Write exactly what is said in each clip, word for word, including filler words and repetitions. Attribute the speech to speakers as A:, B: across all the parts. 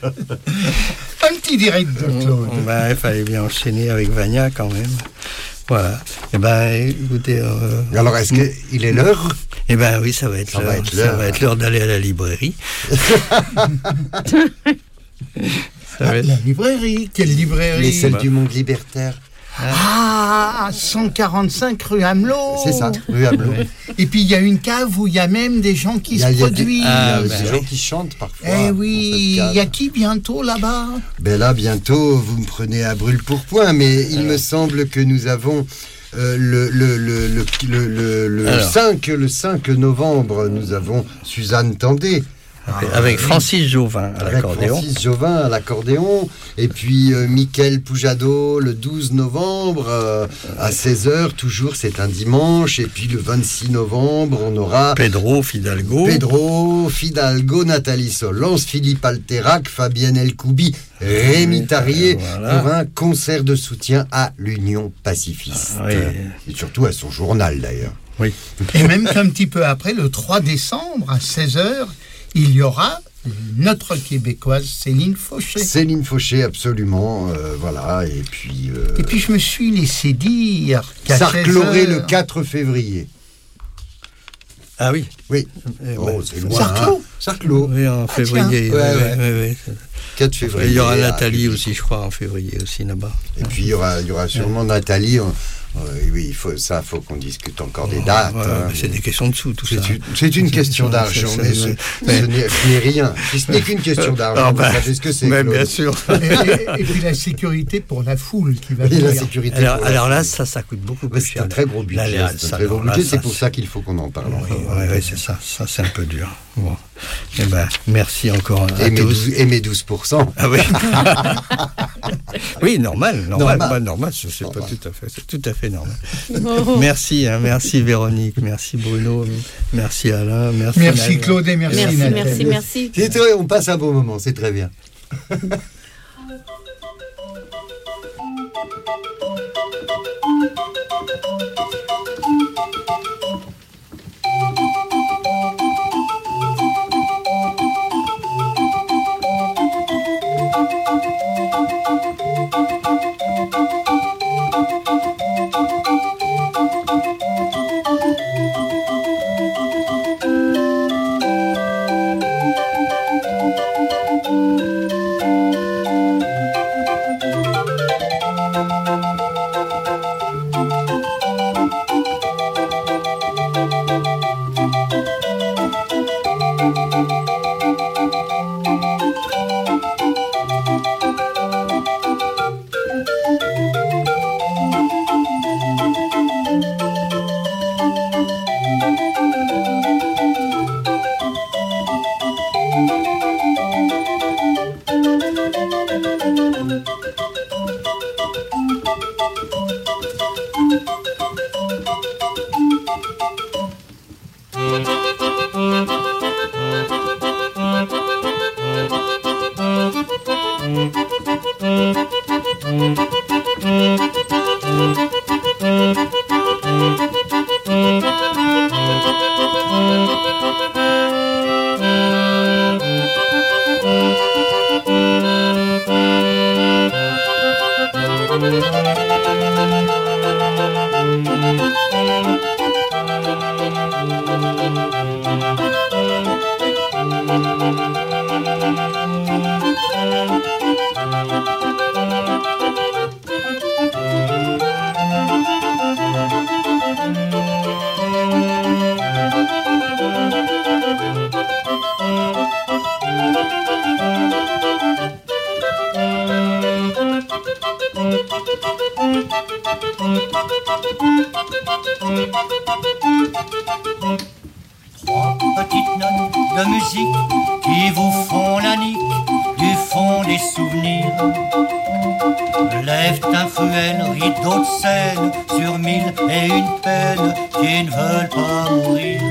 A: Un petit direct de Claude.
B: Ben, il fallait bien enchaîner avec Vania quand même. Voilà. Eh ben, écoutez. Euh,
C: Alors, est-ce qu'il est l'heure ?
B: Eh ben oui, ça va être
C: ça
B: l'heure.
C: Va être l'heure.
B: Ça va être l'heure d'aller à la librairie.
A: Ah, être... La librairie, quelle librairie ?
C: Mais celle bah. du Monde Libertaire.
A: Ah, cent quarante-cinq rue Amelot.
C: C'est ça, rue Amelot.
A: Et puis il y a une cave où il y a même des gens qui se produisent. Il y
C: a des, ah, des gens qui chantent parfois.
A: Eh oui, il y a qui bientôt là-bas ?
C: Ben là, bientôt, vous me prenez à brûle-pourpoint, mais il Alors. me semble que nous avons euh, le, le, le, le, le, le, le, cinq, le cinq novembre, nous avons Suzanne Tendé.
B: Avec, avec Francis Jovin à l'accordéon.
C: Avec Francis Jovin à l'accordéon. Et puis euh, Mickaël Poujado le douze novembre euh, à seize heures, toujours, c'est un dimanche. Et puis le vingt-six novembre, on aura
B: Pedro Fidalgo.
C: Pedro Fidalgo, Nathalie Solance, Philippe Alterac, Fabienne Elkoubi, Rémi Tarier, voilà. pour un concert de soutien à l'Union pacifiste. Ah, oui. Et surtout à son journal d'ailleurs.
B: Oui.
A: Et même qu'un petit peu après, le trois décembre à seize heures, il y aura notre Québécoise Céline Fauché.
C: Céline Fauché, absolument, euh, voilà, et puis... Euh...
A: Et puis je me suis laissé dire qu'à
C: Sarcloré le quatre février.
B: Ah oui.
C: Oui.
B: Eh
C: oh,
B: ouais.
C: c'est loin.
A: Sarclot.
C: Hein. Sarclot.
B: Oui, en
A: ah,
B: février.
C: Ouais, ouais. Ouais,
B: ouais, ouais.
C: quatre février.
B: Il y aura Nathalie ah, aussi, je crois, en février aussi là-bas.
C: Et puis il y aura, il y aura sûrement ouais. Nathalie. On... Euh, oui, il faut, ça, il faut qu'on discute encore des dates.
B: Ouais,
C: hein.
B: C'est des questions de sous, tout
C: c'est
B: ça.
C: Une, c'est une question d'argent, mais, mais ce, mais ce, n'est, ce n'est rien. Si ce n'est qu'une question d'argent,
B: oh, bah,
C: vous savez ce que c'est,
B: mais
C: Claude.
B: Bien sûr.
A: Et, et, et puis la sécurité pour la foule qui va
C: oui,
A: venir.
C: La sécurité
B: alors,
C: pour
B: alors
C: la
B: là, ça, ça coûte beaucoup plus
C: c'est
B: cher.
C: Un très gros budget.
B: Là,
C: c'est
B: ça,
C: un très gros
B: non, là,
C: budget,
B: ça,
C: c'est pour ça qu'il faut qu'on en parle.
B: Oui, oui, oui, c'est ça. Ça, c'est un peu dur. Bon. Eh ben, merci encore à
C: et
B: tous.
C: Mes douze, et mes douze pour cent.
B: Ah oui. Oui, normal, normal, normal. Bah, normal, c'est, c'est
C: normal.
B: pas tout à fait, c'est tout à fait normal. Oh. Merci, hein, merci Véronique, merci Bruno, merci Alain, merci.
A: Merci
B: Nadia.
A: Claude et merci
D: Merci,
A: Nathalie.
D: merci, merci.
C: C'est très, on passe un bon moment, c'est très bien.
E: Trois petites notes de musique qui vous font la nique du fond des souvenirs. Lèvent un cruel rideau de scène sur mille et une peines qui ne veulent pas mourir.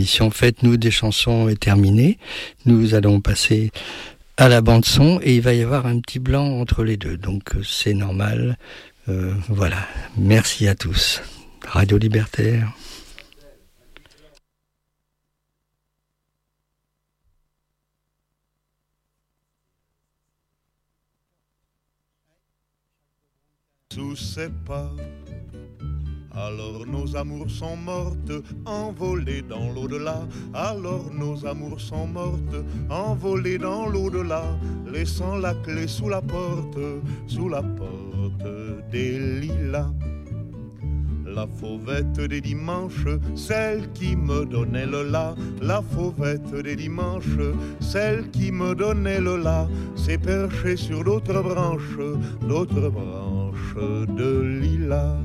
B: l'émission Faites-nous des chansons est terminée. Nous allons passer à la bande son et il va y avoir un petit blanc entre les deux. Donc c'est normal. Euh, voilà. Merci à tous. Radio Libertaire.
D: Sous ses pas, alors nos amours sont mortes, envolées dans l'au-delà. Alors nos amours sont mortes, envolées dans l'au-delà, laissant la clé sous la porte, sous la porte des lilas. La fauvette des dimanches, celle qui me donnait le la. La fauvette des dimanches, celle qui me donnait le la, s'est perchée sur d'autres branches, d'autres branches de lilas.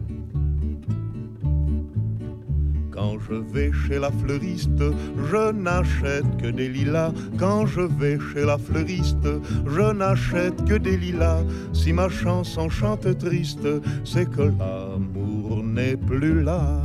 D: Quand je vais chez la fleuriste, je n'achète que des lilas. Quand je vais chez la fleuriste, je n'achète que des lilas. Si ma chanson chante triste, c'est que l'amour n'est plus là.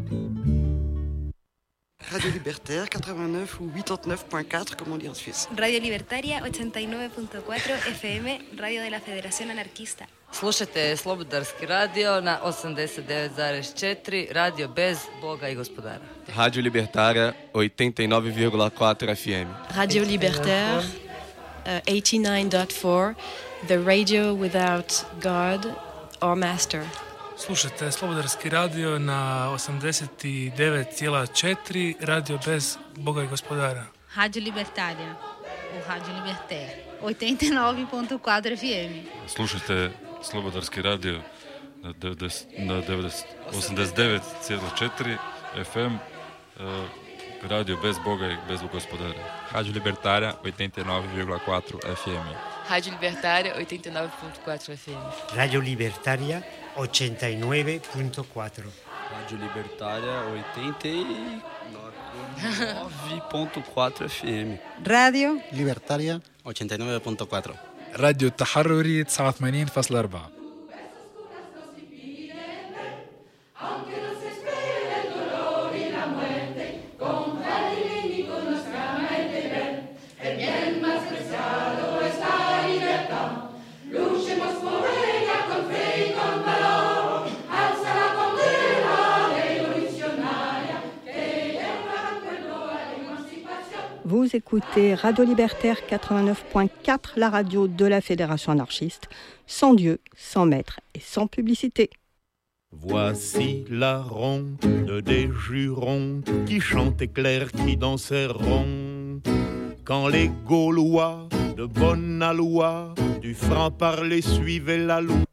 F: Radio Libertaire quatre-vingt-neuf ou quatre-vingt-neuf point quatre, comme on dit en Suisse.
G: Radio Libertaria ochenta y nueve punto cuatro F M, radio de la Federación Anarquista.
H: Slušajte Slobodarski radio na osamdeset devet zarez četiri, radio bez Boga i gospodara.
I: Radio Libertaria oitenta e nove vírgula quatro F M.
J: Radio Libertaire uh, eighty-nine point four, the radio without God or master.
K: Slušajte Slobodarski radio na osamdeset devet zarez četiri, radio bez Boga i gospodara.
L: Radio Libertaria, o Radio Libertaire, oitenta e nove ponto quatro F M.
M: Slušajte Slobodarski radio na, na osamdeset devet zarez četiri F M, uh, radio bez Boga i bez gospodara.
N: Radio Libertaria oitenta e nove vírgula quatro F M.
H: Radio Libertaria oitenta e nove ponto quatro F M.
O: Radio Libertaria ochenta y nueve punto cuatro.
I: Radio Libertaria oitenta e nove ponto quatro F M.
P: Radio Libertaria ochenta y nueve punto cuatro.
Q: راديو التحرري تسعة وثمانين فاصلة أربعة.
R: Vous écoutez Radio Libertaire quatre-vingt-neuf point quatre, la radio de la Fédération anarchiste, sans Dieu, sans maître et sans publicité.
D: Voici la ronde des jurons qui chantaient clair, qui dansaient rond. Quand les Gaulois de bonne aloi du franc-parler suivaient la loi.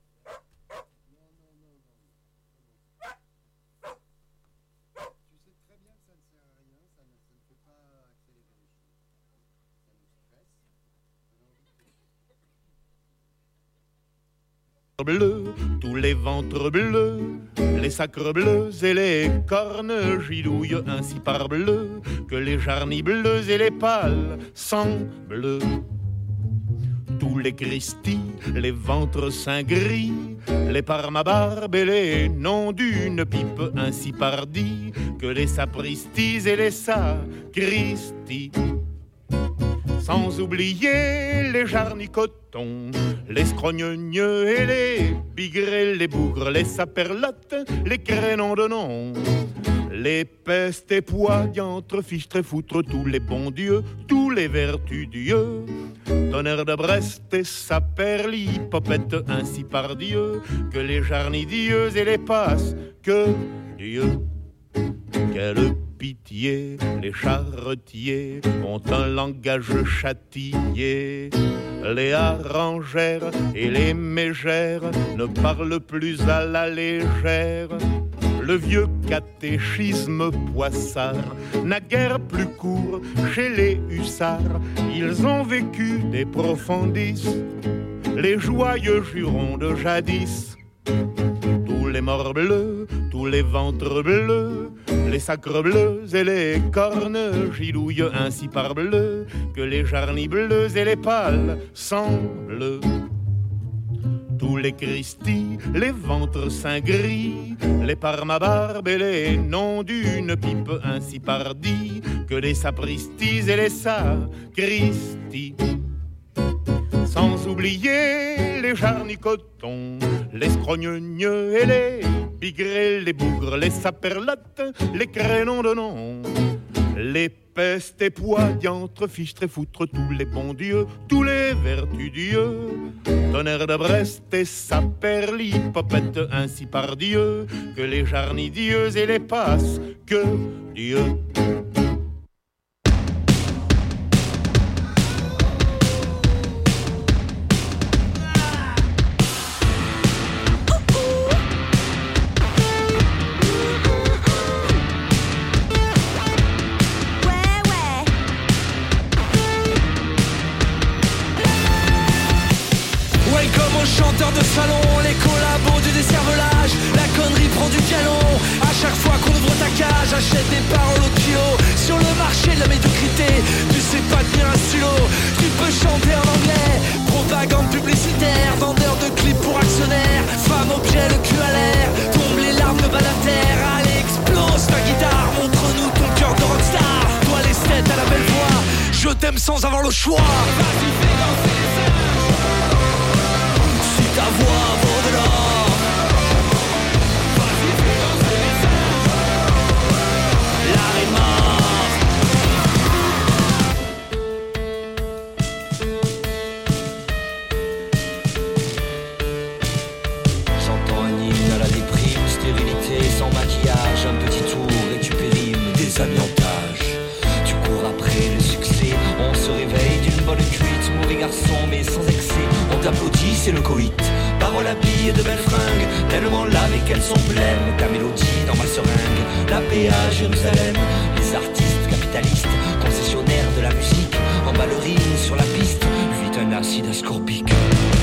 D: Bleu, tous les ventres bleus, les sacres bleus et les cornes gidouillent ainsi par bleu, que les jarnies bleues et les pâles sang bleu. Tous les Christi, les ventres saint gris, les parmabarbe et les noms d'une pipe ainsi pardi, que les sapristis et les sacristis. Sans oublier les jarnicotons, les scrogneux et les bigrets, les bougres, les saperlottes, les crénons de nom, les pestes et poids, diantres, fichtres, foutres, tous les bons dieux, tous les vertus dieux, tonnerre de Brest et saperli, popette ainsi par Dieu, que les jarnidieux et les passes, que Dieu. Quelle pitié, les charretiers ont un langage châtillé. Les harengères et les mégères ne parlent plus à la légère. Le vieux catéchisme poissard n'a guère plus cours chez les hussards. Ils ont vécu des profondis, les joyeux jurons de jadis. Tous les morts bleus, tous les ventres bleus, les sacres bleus et les cornes gidouillent ainsi par bleu, que les jarnies bleues et les pâles sang bleu. tous les Christie, les ventres seins gris, les Parma-barbe et les noms d'une pipe ainsi pardie que les sapristis et les sacristis. Sans oublier les jarnicotons, les scrogneux et les bigrés, les bougres, les saperlottes, les crénons de nom, les pestes et poids, diantres, fichtres et foutres, tous les bons dieux, tous les vertus dieux, tonnerre de Brest et saperlipopette, ainsi par Dieu, que les jarnidieux et les passes, que Dieu.
S: Chanteurs de salon, les collabos du décervelage, la connerie prend du galon. À chaque fois qu'on ouvre ta cage, achète des paroles au kilo. Sur le marché de la médiocrité, tu sais pas tenir un stylo. Tu peux chanter en anglais, propagande publicitaire, vendeur de clips pour actionnaires, femme objet, le cul à l'air, tombe les larmes de balataire. Allez, explose ta guitare, montre-nous ton cœur de rockstar. Toi l'esthète à la belle voix, je t'aime sans avoir le choix. Vas-y, fais danser les singes. Ta voix vaut de l'or. Vas-y, fais danser les singes. L'art est mort. J'entends un hymne à la déprime, stérilité sans maquillage, un petit tour et tu périmes des amiantages. Tu cours après le succès, on se réveille d'une bonne cuite, mauvais garçon mais sans excès. On t'applaudit, c'est le coït. Paroles habillées de belles fringues, tellement lavées qu'elles sont blêmes. Ta mélodie dans ma seringue, la paix à Jérusalem. Les artistes capitalistes, concessionnaires de la musique, en ballerine sur la piste, vite un acide ascorbique.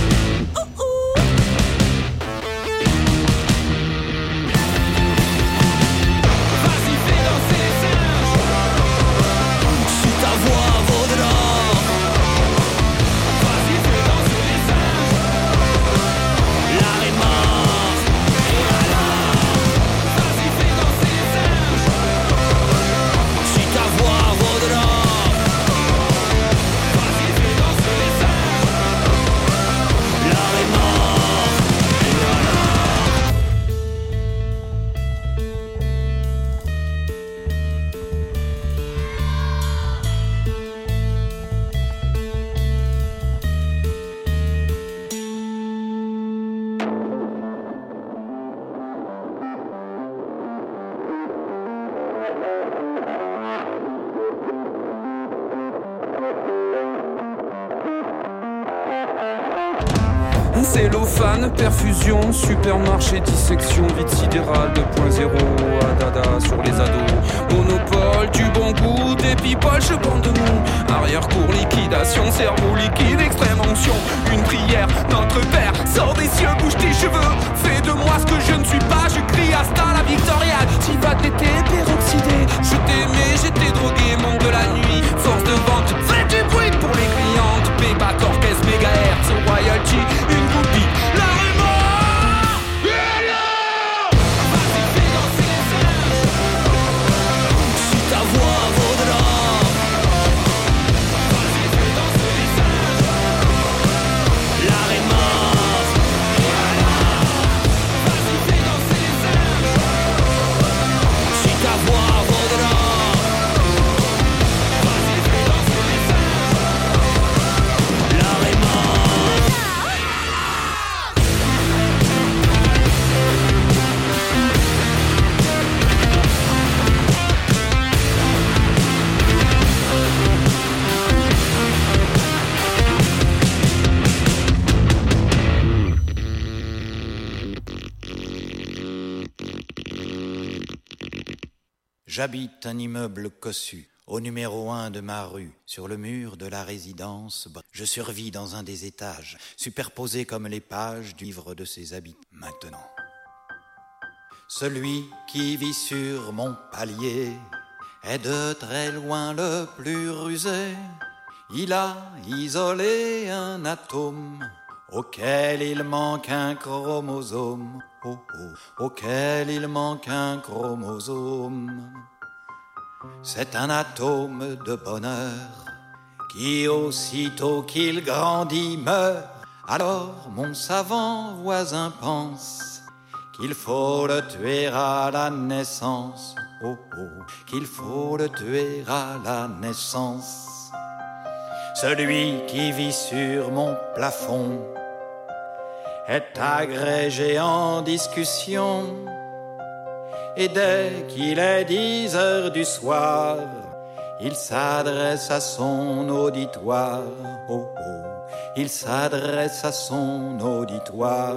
S: Vas-y, fais danser les singes. Si ta voix vaut de l'or. Vas-y, fais danser les singes. L'art est mort. Et alors, vas-y, fais danser les singes. Si ta voix vaut de l'or. Vas-y, fais danser les singes. L'art est mort. Et alors. Cellophane, perfusion, supermarché, dissection, vide sidérale deux point zéro, adada sur les ados. Monopole, du bon goût, des people, je bande de mou. Arrière-cour, liquidation, cerveau liquide, extrême onction. Une prière, notre père, sors des cieux, bouge tes cheveux. Fais de moi ce que je ne suis pas, je crie hasta la victoria. T'y vas t'étais peroxydé, je t'aimais, j'étais drogué, monde de la nuit, force de vente. Fais du bruit pour les clientes, payback, orchestre, mégahertz, royalty, une groupie, la rumeur. Vas-y, fais danser les singes. Si ta voix vaut de l'or. Vas-y, fais danser les singes. L'art est mort. Et alors, vas-y, fais danser les singes. Si ta voix vaut de l'or. Vas-y, fais danser les singes. L'art est mort.
T: J'habite un immeuble cossu, au numéro un de ma rue, sur le mur de la résidence. Je survis dans un des étages, superposé comme les pages du livre de ses habitants. Maintenant, celui qui vit sur mon palier est de très loin le plus rusé. Il a isolé un atome auquel il manque un chromosome, oh, oh, auquel il manque un chromosome. C'est un atome de bonheur qui aussitôt qu'il grandit meurt. Alors mon savant voisin pense qu'il faut le tuer à la naissance, oh oh, qu'il faut le tuer à la naissance. Celui qui vit sur mon plafond est agrégé en discussion, et dès qu'il est dix heures du soir, il s'adresse à son auditoire, oh oh, il s'adresse à son auditoire.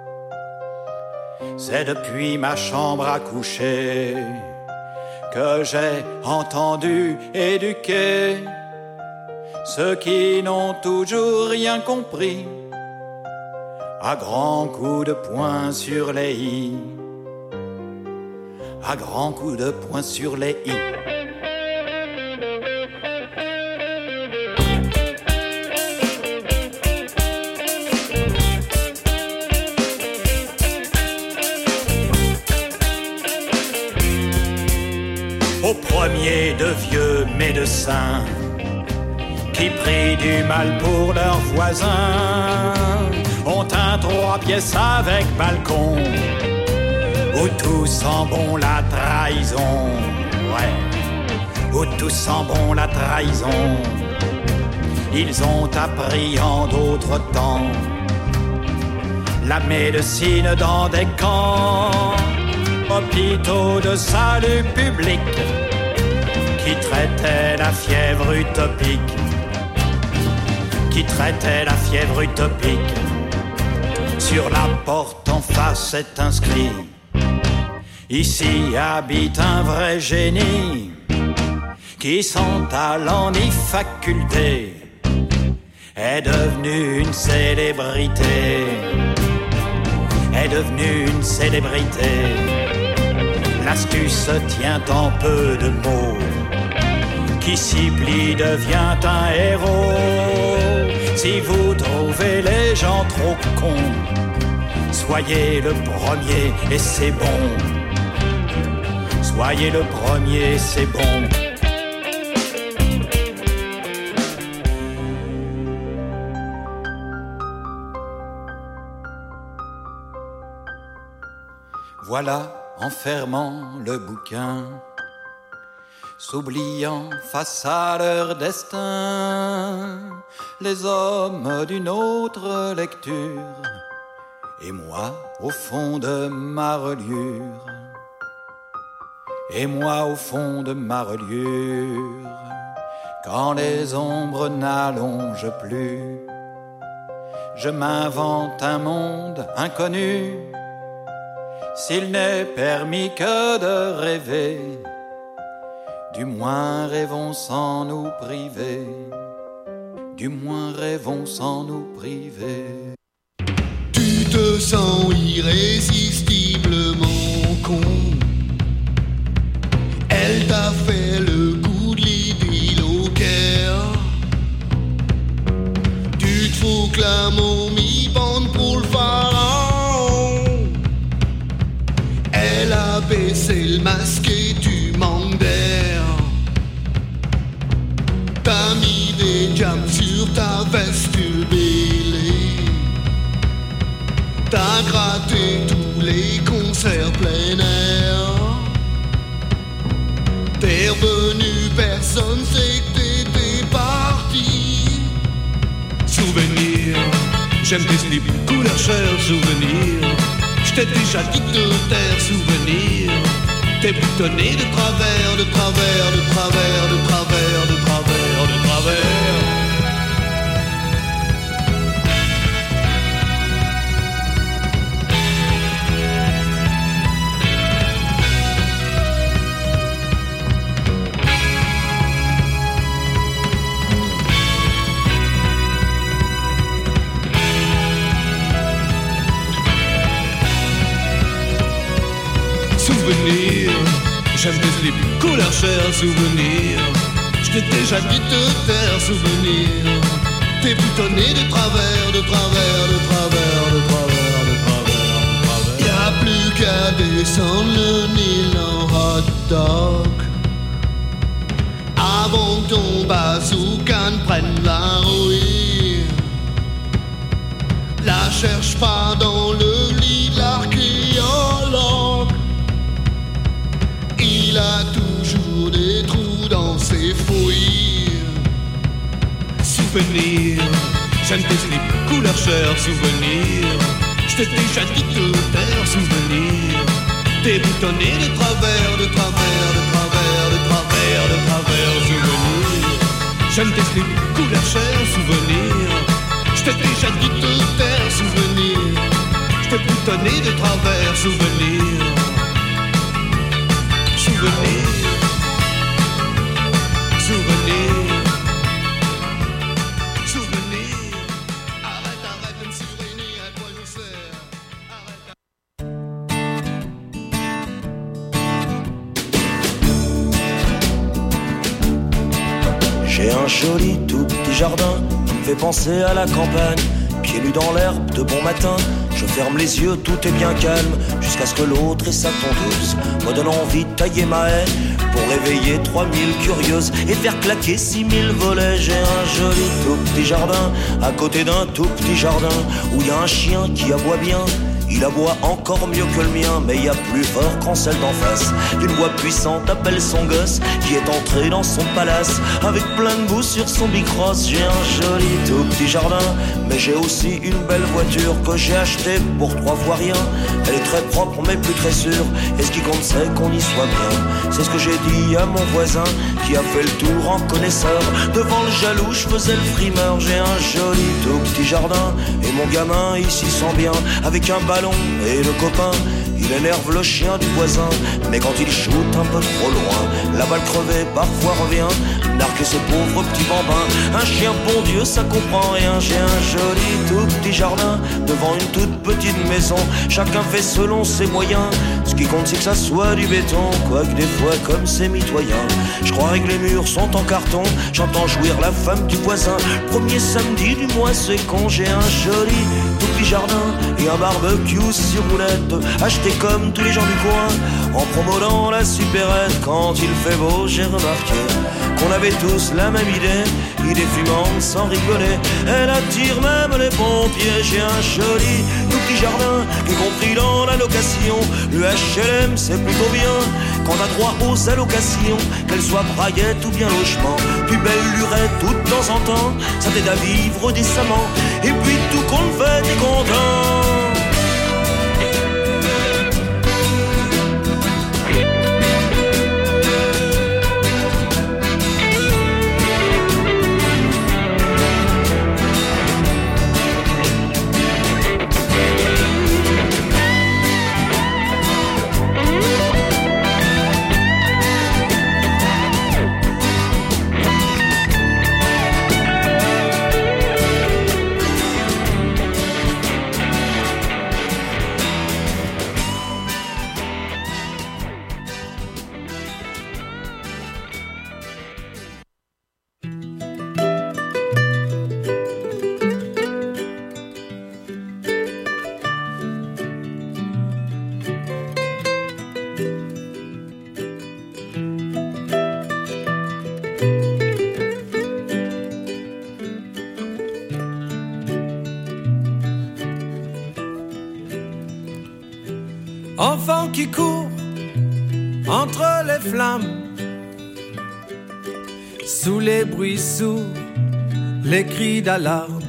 T: C'est depuis ma chambre à coucher que j'ai entendu éduquer ceux qui n'ont toujours rien compris, à grands coups de poing sur les i, à grands coups de poing sur les i. Au premier de vieux médecins qui prient du mal pour leurs voisins, ont un trois pièces avec balcon, où tout sent bon la trahison, ouais, où tout sent bon la trahison. Ils ont appris en d'autres temps la médecine dans des camps, hôpitaux de salut public qui traitaient la fièvre utopique, qui traitait la fièvre utopique. Sur la porte en face est inscrit: ici habite un vrai génie, qui sans talent ni faculté est devenu une célébrité, est devenu une célébrité. L'astuce tient en peu de mots, qui s'y plie devient un héros. Si vous trouvez les gens trop cons, soyez le premier et c'est bon. Soyez le premier, c'est bon. Voilà, en fermant le bouquin, s'oubliant face à leur destin, les hommes d'une autre lecture, et moi au fond de ma reliure, et moi au fond de ma reliure, quand les ombres n'allongent plus, je m'invente un monde inconnu, s'il n'est permis que de rêver. Du moins rêvons sans nous priver, du moins rêvons sans nous priver.
U: Tu te sens irrésistiblement con, elle t'a fait le coup de l'idylle au Caire. Tu te fous que la momie bande pour le pharaon, elle a baissé le masque et tu manques d'air. T'as mis des jams sur ta veste bêlée, t'as gratté tous les concerts plein air. T'es revenu, personne sait que t'étais parti. Souvenir, j'aime tes slips couleur chair, souvenir. J't'ai déjà dit de taire, souvenir. T'es boutonné de travers, de travers, de travers, de travers, de travers, de travers. Souvenir, j'aime tes slips couleur chair, souvenir. J't'ai déjà dit de taire, souvenir. T'es boutonné de travers, de travers, de travers. descendre le Nil en hot dog. Avant que ton bazooka ne prenne la rouille. La cherche pas dans le lit de l'archéologue. Il a toujours des trous dans ses fouilles. Souvenir, j'aime tes slips, couleur chair, souvenir. J't'ai déjà dit de taire, souvenir. T'es boutonné de travers, de travers, de travers, de travers, de travers, souvenir. J'aime tes slips, couleur chair, souvenir. J't'ai déjà dit de taire, souvenir. J't'ai boutonné de travers, souvenir. Souvenir. Souvenir.
A: J'ai un joli tout petit jardin qui me fait penser à la campagne. Pieds nus dans l'herbe de bon matin, je ferme les yeux, tout est bien calme, jusqu'à ce que l'autre et sa tondeuse me donne envie de tailler ma haie pour réveiller trois mille curieuses et faire claquer six mille volets. J'ai un joli tout petit jardin à côté d'un tout petit jardin où il y a un chien qui aboie bien. Il aboie encore mieux que le mien, mais il y a plus fort qu'en celle d'en face. D'une voix puissante appelle son gosse qui est entré dans son palace avec plein de boue sur son bicross. J'ai un joli tout petit jardin, mais j'ai aussi une belle voiture que j'ai achetée pour trois fois rien. Elle est très propre mais plus très sûre, et ce qui compte c'est qu'on y soit bien. C'est ce que j'ai dit à mon voisin qui a fait le tour en connaisseur. Devant le jaloux je faisais le frimeur. J'ai un joli tout petit jardin et mon gamin il s'y sent bien avec un ballon et le copain, il énerve le chien du voisin. Mais quand il shoot un peu trop loin, la balle crevée parfois revient narguer ce pauvre petit bambin. Un chien bon Dieu ça comprend rien. J'ai un joli tout petit jardin devant une toute petite maison. Chacun fait selon ses moyens, ce qui compte c'est que ça soit du béton. Quoique des fois comme c'est mitoyen, je croirais que les murs sont en carton. J'entends jouir la femme du voisin. Premier samedi du mois c'est con. J'ai un joli tout petit jardin et un barbecue sur roulette, acheté comme tous les gens du coin en promo dans la supérette. Quand il fait beau j'ai remarqué qu'on avait tous la même idée, idée fumante sans rigoler. Elle attire même les pompiers. J'ai un joli tout petit jardin qui est compris dans la location. Le H L M c'est plutôt bien quand on a droit aux allocations, qu'elles soient braillettes ou bien logement. Puis belle lurette tout de temps en temps, ça t'aide à vivre décemment. Et puis tout compte fait t'es content.
V: Enfant qui court entre les flammes, sous les bruits sourds, les cris d'alarme.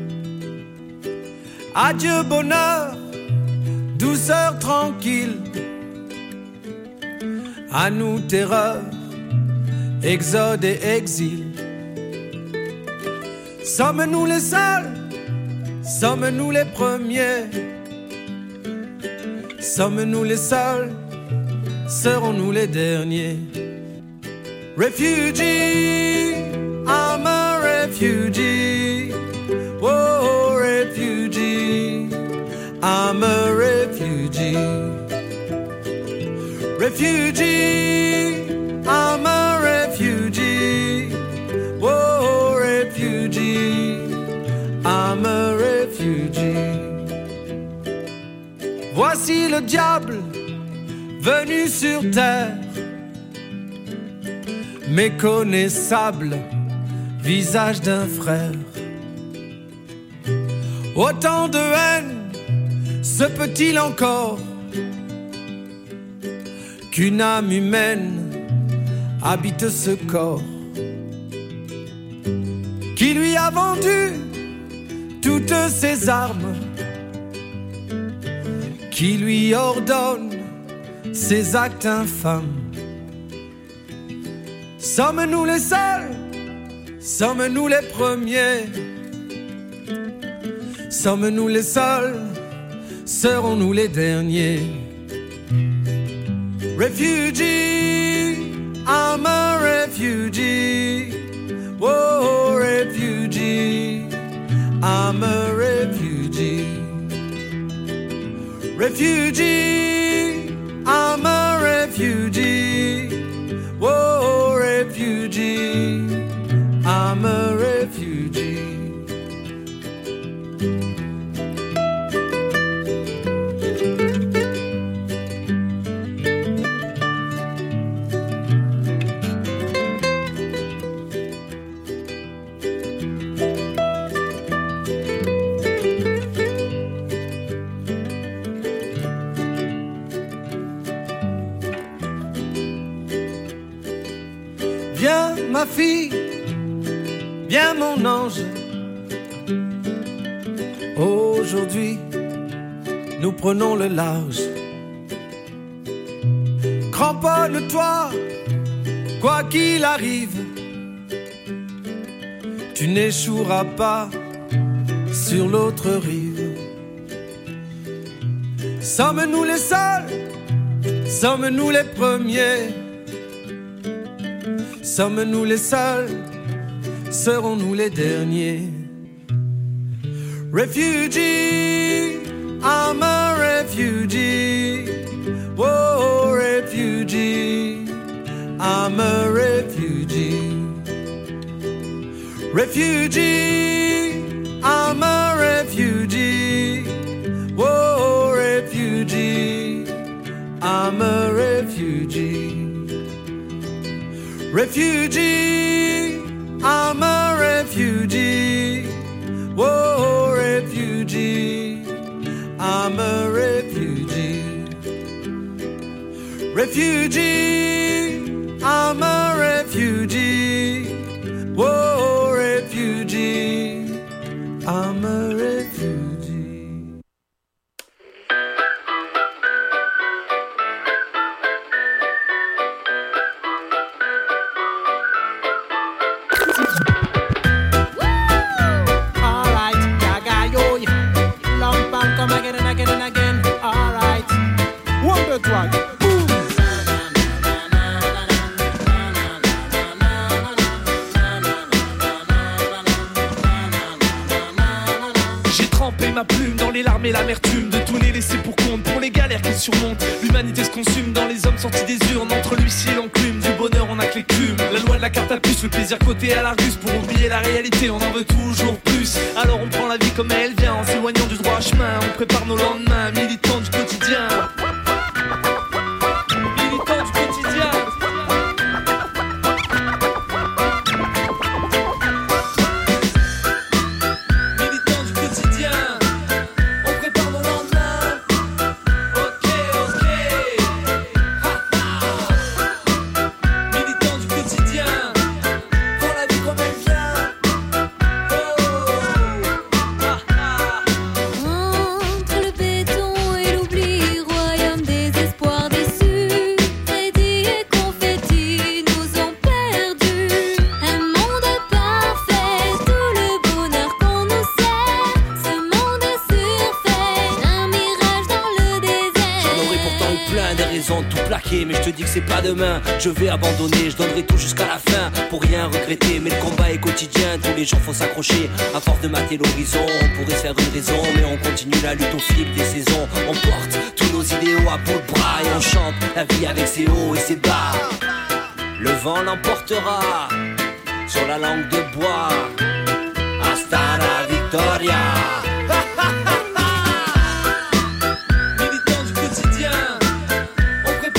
V: Adieu bonheur, douceur tranquille, à nous terreur, exode et exil. Sommes-nous les seuls, sommes-nous les premiers? Sommes-nous les seuls, serons-nous les derniers? Refugee, I'm a refugee. Whoa, refugee, I'm a refugee. Refugee, I'm a refugee. Whoa, refugee, I'm a refugee. Voici le diable venu sur terre, méconnaissable, visage d'un frère. Autant de haine se peut-il encore qu'une âme humaine habite ce corps qui lui a vendu toutes ses armes, qui lui ordonne ses actes infâmes. Sommes-nous les seuls? Sommes-nous les premiers? Sommes-nous les seuls? Serons-nous les derniers? Refugee, I'm a refugee. Whoa, refugee, I'm a refugee. Refugee, I'm a refugee. Whoa, refugee, I'm a refugee. Viens ma fille, viens mon ange. Aujourd'hui, nous prenons le large. Cramponne-toi, quoi qu'il arrive. Tu n'échoueras pas sur l'autre rive. Sommes-nous les seuls? Sommes-nous les premiers? Sommes-nous les seuls? Serons-nous les derniers? Refugee, I'm a refugee. Whoa, refugee, I'm a refugee. Refugee, I'm a refugee. Whoa, refugee, I'm a refugee. Refugee, I'm a refugee. Whoa, refugee, I'm a refugee. Refugee, I'm a refugee. Whoa, refugee, I'm a refugee.
C: J'ai trempé ma plume dans les larmes et l'amertume de tout les laisser pour compte, pour les galères qu'ils surmontent. L'humanité se consume dans les hommes sortis des urnes. Entre l'huissier et l'enclume, du bonheur on a que l'écume. La loi de la carte à puce, le plaisir coté à l'Argus. Pour oublier la réalité, on en veut toujours plus. Alors on prend la vie comme elle vient, en s'éloignant du droit chemin. On prépare nos lendemains, militants du quotidien. Militants du quotidien. Mais je te dis que c'est pas demain, je vais abandonner, je donnerai tout jusqu'à la fin pour rien regretter. Mais le combat est quotidien, tous les jours faut s'accrocher. À force de mater l'horizon, on pourrait se faire une raison, mais on continue la lutte au fil des saisons. On porte tous nos idéaux à bout de bras et on chante la vie avec ses hauts et ses bas. Le vent l'emportera sur la langue de bois. Hasta la victoria. Militants du quotidien, on prépare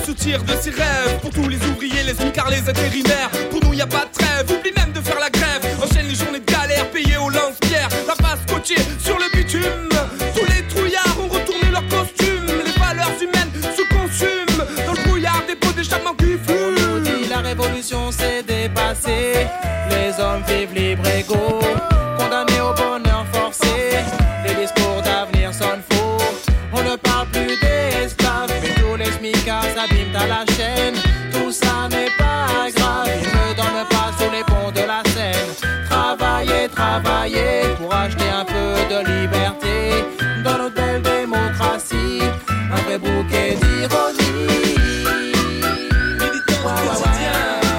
S: se tire de ses rêves. Pour tous les ouvriers, les smicards, les intérimaires, pour nous y a pas de trêve, oublie même de faire la grève. Enchaîne les journées de galère, payées au lance-pierre. La face scotchée sur le bitume. Tous les trouillards ont retourné leurs costumes. Les valeurs humaines se consument dans le brouillard des pots d'échappement qui fument.
V: On nous dit la révolution s'est dépassée. Les hommes vivent libres égaux, condamnés au bonheur forcé. Les discours d'avenir sonnent faux. On ne parle plus d'esclaves, mais tous les smicards s'abîment à la chaîne. Tout ça n'est pas grave, ils ne dorment pas sous les ponts de la Seine. Travailler, travailler pour acheter un peu de liberté dans notre belle démocratie. Un vrai bouquet d'ironie.
S: Militants du quotidien.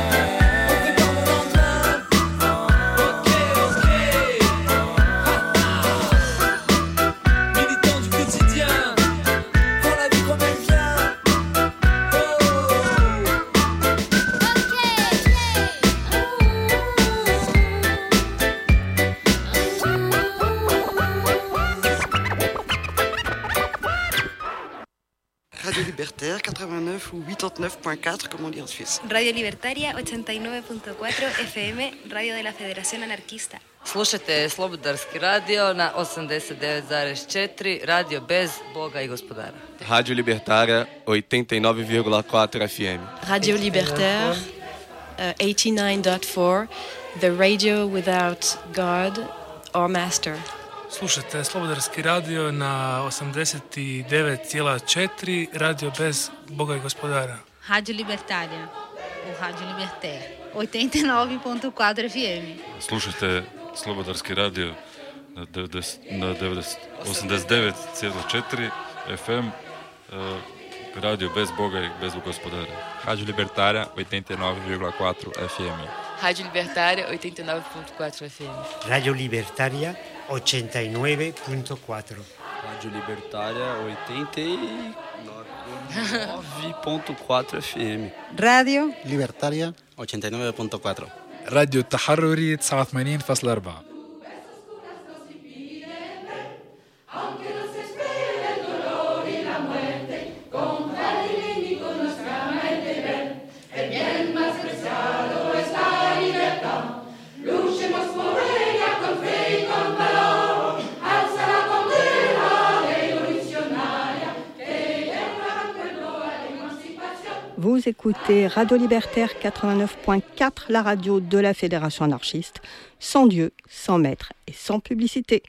F: Radio Libertaire quatre-vingt-neuf ou quatre-vingt-neuf point quatre, comme on dit en Suisse.
G: Radio Libertaria ochenta y nueve punto cuatro F M, radio de la Federación Anarquista.
H: Slušajte Slobodarski radio na osamdeset devet zarez četiri, radio bez Boga i gospodara.
I: Rádio Libertária oitenta e nove vírgula quatro F M.
J: Radio Libertaire, uh, eighty-nine point four, the radio without God or master.
K: Slušajte Slobodarski radio na osamdeset devet zarez četiri, radio bez Boga i gospodara.
L: Rádio Libertária, ou Rádio Libertaire, oitenta e nove ponto quatro F M.
M: Slušajte Slobodarski radio na, na osamdeset devet zarez četiri F M, radio bez Boga i bez gospodara.
N: Rádio Libertária oitenta e nove vírgula quatro F M.
H: Rádio Libertária oitenta e nove ponto quatro F M.
O: Radio Libertaria ochenta y nueve punto cuatro.
B: Rádio Libertária oitenta e nove ponto quatro F M.
P: Radio Libertaria ochenta y nueve punto cuatro.
Q: راديو التحرري تسعة وثمانين فاصلة أربعة.
R: Vous écoutez Radio Libertaire quatre-vingt-neuf point quatre, la radio de la Fédération Anarchiste, sans Dieu, sans maître et sans publicité.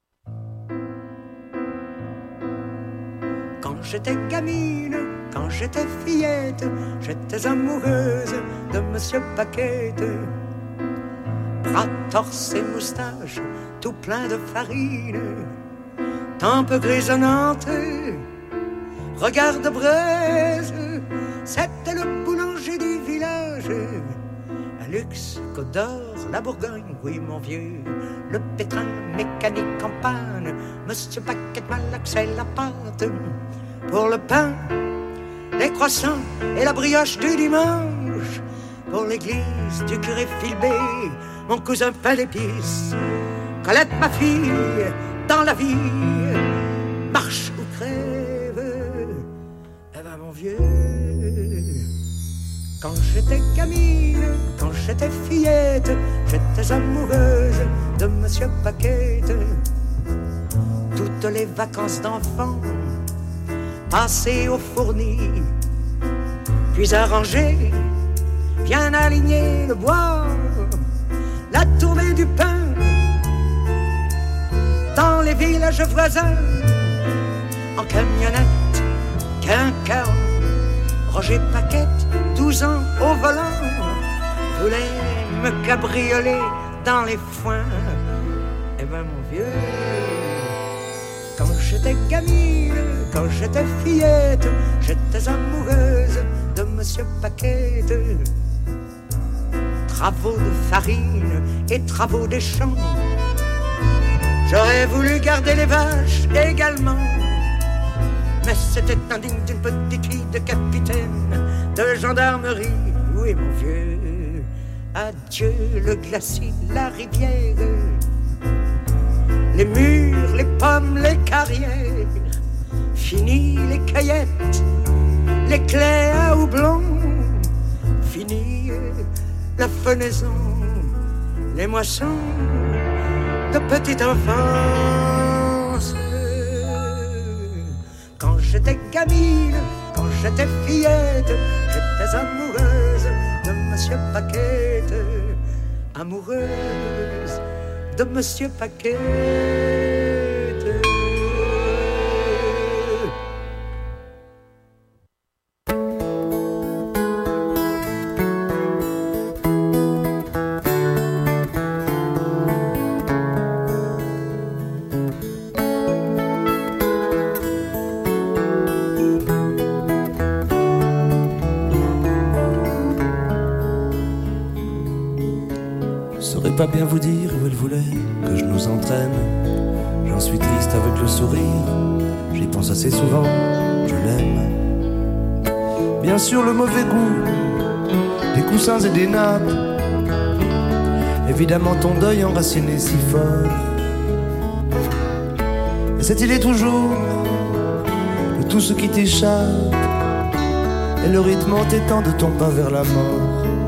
E: Quand j'étais gamine, quand j'étais fillette, j'étais amoureuse de Monsieur Paquette. Bras torse et moustache, tout plein de farine, tempe grisonnante, regard de braise. C'était le boulanger du village. Un luxe, Côte d'Or, la Bourgogne, oui mon vieux. Le pétrin mécanique en panne, Monsieur Paquette malaxait la pâte. Pour le pain, les croissants et la brioche du dimanche. Pour l'église du curé Filbé, mon cousin pain d'épices. Colette ma fille, dans la vie, marche ou crève. Eh ben mon vieux, quand j'étais gamine, quand j'étais fillette, j'étais amoureuse de Monsieur Paquette. Toutes les vacances d'enfant passées au fourni, puis arrangées, bien aligner le bois, la tournée du pain dans les villages voisins, en camionnette, quinquin. Roger Paquette, douze ans au volant, voulait me cabrioler dans les foins. Eh ben mon vieux, quand j'étais gamine, quand j'étais fillette, j'étais amoureuse de Monsieur Paquette. Travaux de farine et travaux des champs, j'aurais voulu garder les vaches également. Mais c'était indigne d'une petite fille de capitaine de gendarmerie. Oui mon vieux, adieu le glacis, la rivière, les murs, les pommes, les carrières. Fini les cueillettes, les clés à houblon, fini la fenaison, les moissons de petite enfance. Quand j'étais gamine, quand j'étais fillette, j'étais amoureuse de Monsieur Paquette, amoureuse de Monsieur Paquette.
A: Pas bien vous dire où elle voulait que je nous entraîne. J'en suis triste avec le sourire, j'y pense assez souvent, je l'aime. Bien sûr le mauvais goût, des coussins et des nappes, évidemment ton deuil enraciné si fort. Et cette idée toujours de tout ce qui t'échappe, et le rythme entêtant de ton pas vers la mort.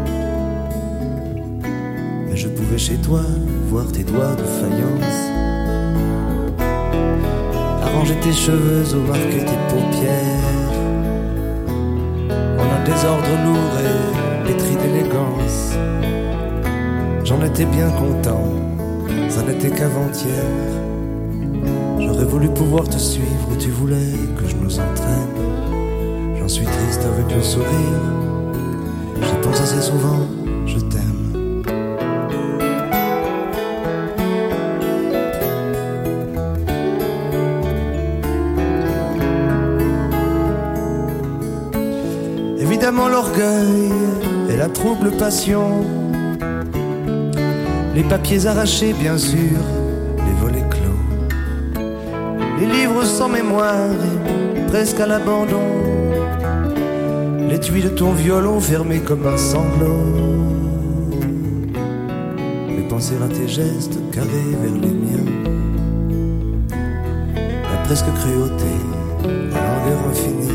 A: Je pouvais chez toi voir tes doigts de faïence, arranger tes cheveux ou marquer tes paupières en un désordre lourd et pétri d'élégance. J'en étais bien content, ça n'était qu'avant-hier. J'aurais voulu pouvoir te suivre où tu voulais que je nous entraîne. J'en suis triste avec le sourire, j'y pense assez souvent, je t'aime. Évidemment l'orgueil et la trouble passion, les papiers arrachés bien sûr, les volets clos, les livres sans mémoire et presque à l'abandon, l'étui de ton violon fermé comme un sanglot, les pensées à tes gestes carrés vers les miens, la presque cruauté, la longueur infinie,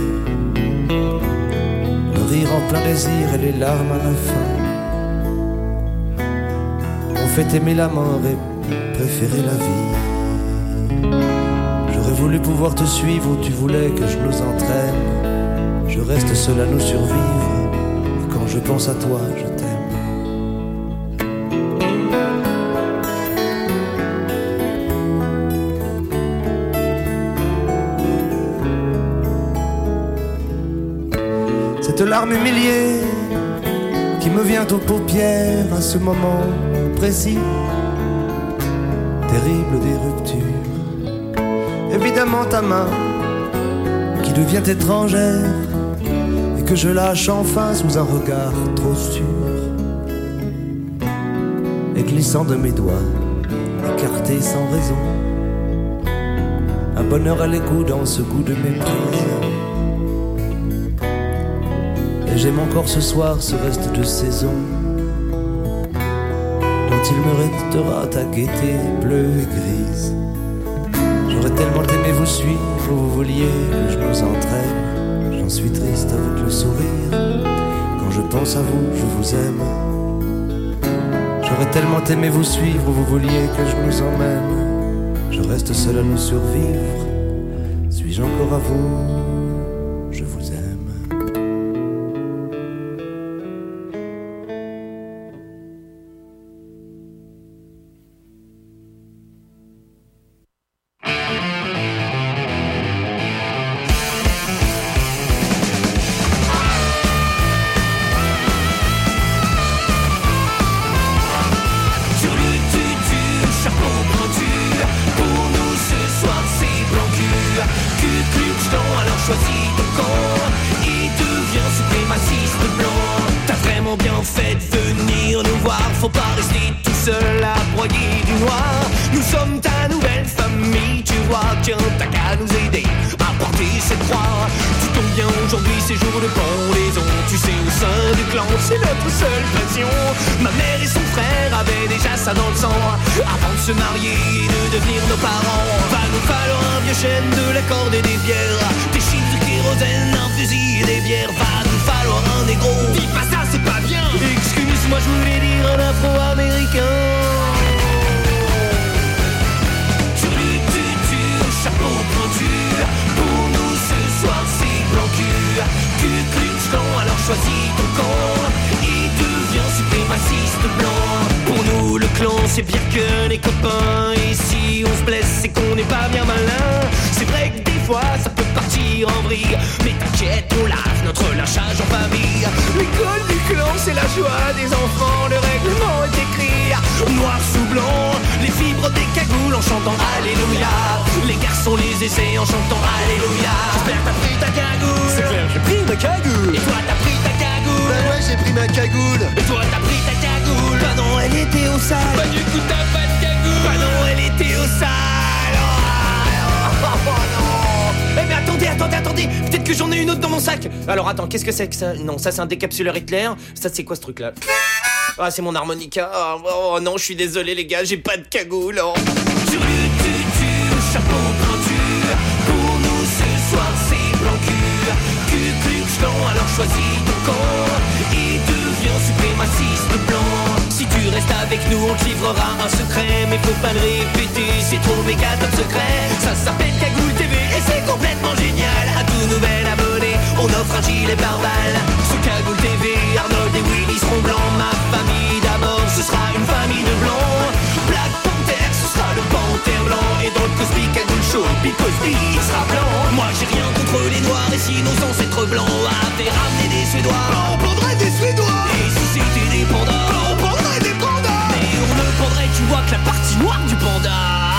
A: rire en plein désir et les larmes à la fin. On fait aimer la mort et préférer la vie. J'aurais voulu pouvoir te suivre où tu voulais que je nous entraîne. Je reste seul à nous survivre. Quand je pense à toi, je t'aime. Cette larme humiliée qui me vient aux paupières à ce moment précis, terrible des ruptures. Évidemment ta main qui devient étrangère et que je lâche enfin sous un regard trop sûr, et glissant de mes doigts, écarté sans raison, un bonheur à l'égout dans ce goût de méprise. Et j'aime encore ce soir ce reste de saison dont il me restera ta gaieté bleue et grise. J'aurais tellement aimé vous suivre où vous vouliez que je nous entraîne. J'en suis triste avec le sourire, quand je pense à vous, je vous aime. J'aurais tellement aimé vous suivre où vous vouliez que je nous emmène. Je reste seul à nous survivre, suis-je encore à vous? Je vous aime.
D: kérosène, un fusil et des bières. Va nous falloir un négro. Dis pas ça, c'est pas bien. Excuse-moi, je voulais dire un afro-américain. Chapeau pointu, pour nous ce soir c'est blanc cul. Ku Klux Klan, alors choisis ton camp. Il devient suprémaciste blanc. Pour nous le clan c'est pire que les copains. Et si on se blesse c'est qu'on n'est pas bien malin. C'est vrai que des fois ça peut partir en vrille, mais t'inquiète on lave notre lynchage en famille. L'école du clan c'est la joie des enfants. Le règlement est écrit noir sous blanc. Les fibres des cagoules en chantant Alléluia. Les garçons les essaient en chantant Alléluia. J'espère que t'as pris ta cagoule. C'est clair, j'ai pris ma cagoule. Et toi t'as pris ta cagoule. Bah ouais j'ai pris ma cagoule. Et toi t'as pris ta cagoule. Bah non elle était au sale. Bah du coup t'as pas de cagoule. Bah non elle était au sale. Oh, oh, oh non. Eh mais attendez, attendez, attendez. Peut-être que j'en ai une autre dans mon sac. Alors attends, qu'est-ce que c'est que ça? Non, ça c'est un décapsuleur Hitler. Ça c'est quoi ce truc là? Ah c'est mon harmonica. Oh, oh non je suis désolé les gars, j'ai pas de cagoule. Oh. Chapeau pointu, pour nous ce soir c'est blanc cul. Ku Klux Klan, alors choisis ton camp. Et deviens suprémaciste blanc. Si tu restes avec nous on te livrera un secret. Mais faut pas le répéter, c'est trop méga top secret. Ça s'appelle Cagoule T V et c'est complètement génial. À tout nouvel abonné, on offre un gilet pare-balles. Ce Cagoule T V, Arnold et Willy seront blancs. Ma famille d'abord, ce sera une famille de blancs. Black Panther, ce sera le panthère blanc. Et dans le Cosby Cagoule Show, Bill Cosby il sera blanc. Moi j'ai rien contre les noirs. Et si nos ancêtres blancs avaient ramené des Suédois, on prendrait des Suédois. Et si c'était des pandas, on prendrait des pandas. Mais on ne prendrait, tu vois, que la partie noire du panda.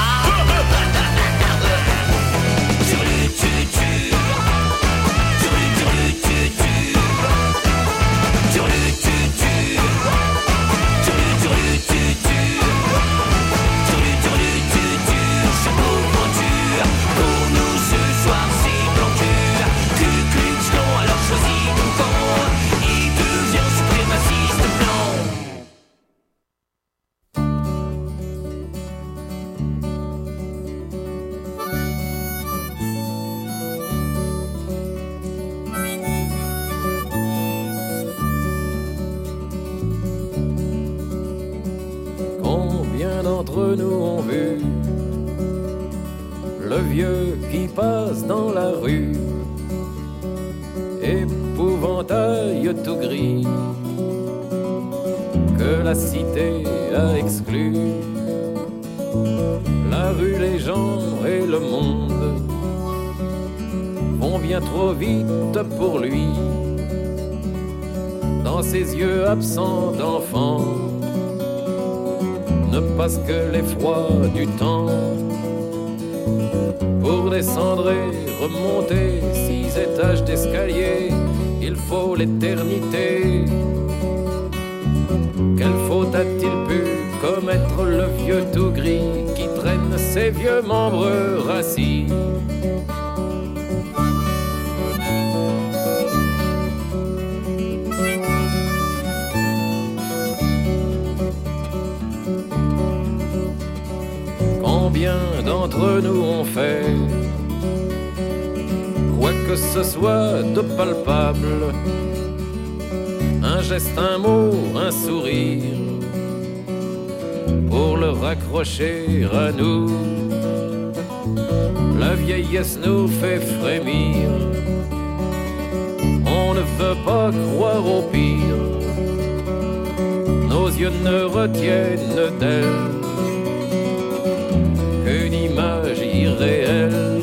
T: D'entre nous ont vu le vieux qui passe dans la rue, épouvantail tout gris que la cité a exclu. La rue, les gens et le monde vont bien trop vite pour lui. Dans ses yeux absents d'enfant ne passe que l'effroi du temps. Pour descendre et remonter six étages d'escalier, il faut l'éternité. Quelle faute a-t-il pu commettre le vieux tout gris qui traîne ses vieux membres rassis? Combien d'entre nous ont fait, quoi que ce soit de palpable, un geste, un mot, un sourire, pour le raccrocher à nous. La vieillesse nous fait frémir, on ne veut pas croire au pire, nos yeux ne retiennent d'elle qu'une image irréelle.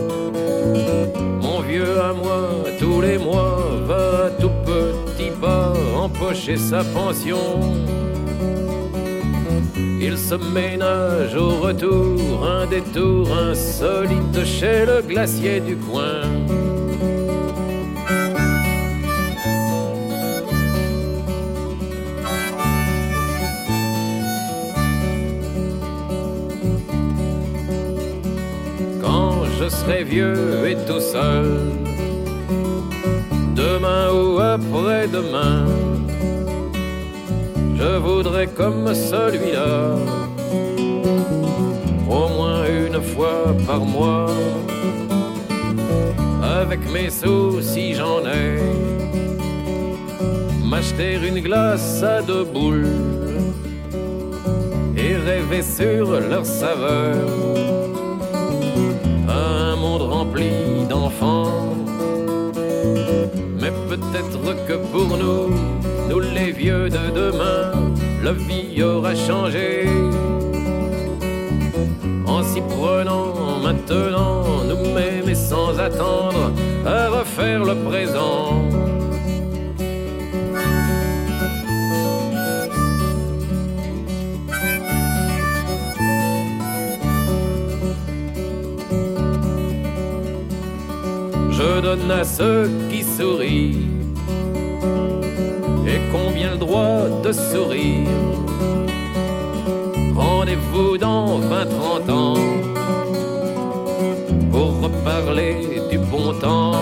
T: Mon vieux à moi, tous les mois, va à tout petit pas empocher sa pension. Il se ménage au retour un détour insolite chez le glacier du coin. Je serai vieux et tout seul, demain ou après-demain, je voudrais comme celui-là, au moins une fois par mois, avec mes sous si j'en ai, m'acheter une glace à deux boules et rêver sur leur saveur, un monde rempli d'enfants. Mais peut-être que pour nous, nous les vieux de demain, la vie aura changé. En s'y prenant maintenant, nous-mêmes et sans attendre à refaire le présent. Je donne à ceux qui sourient et combien le droit de sourire. Rendez-vous dans vingt trente ans pour reparler du bon temps.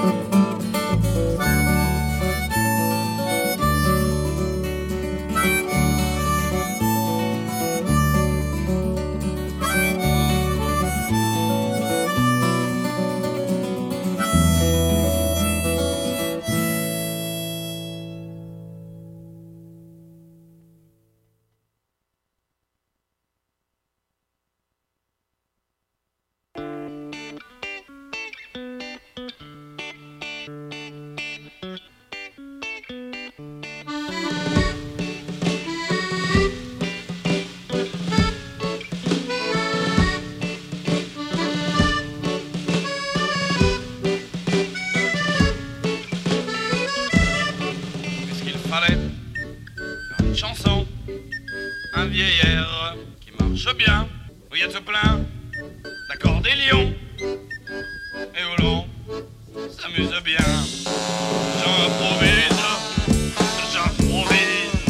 C: Bien, où il y a tout plein d'accordélions et où l'on s'amuse bien. J'improvise, j'improvise,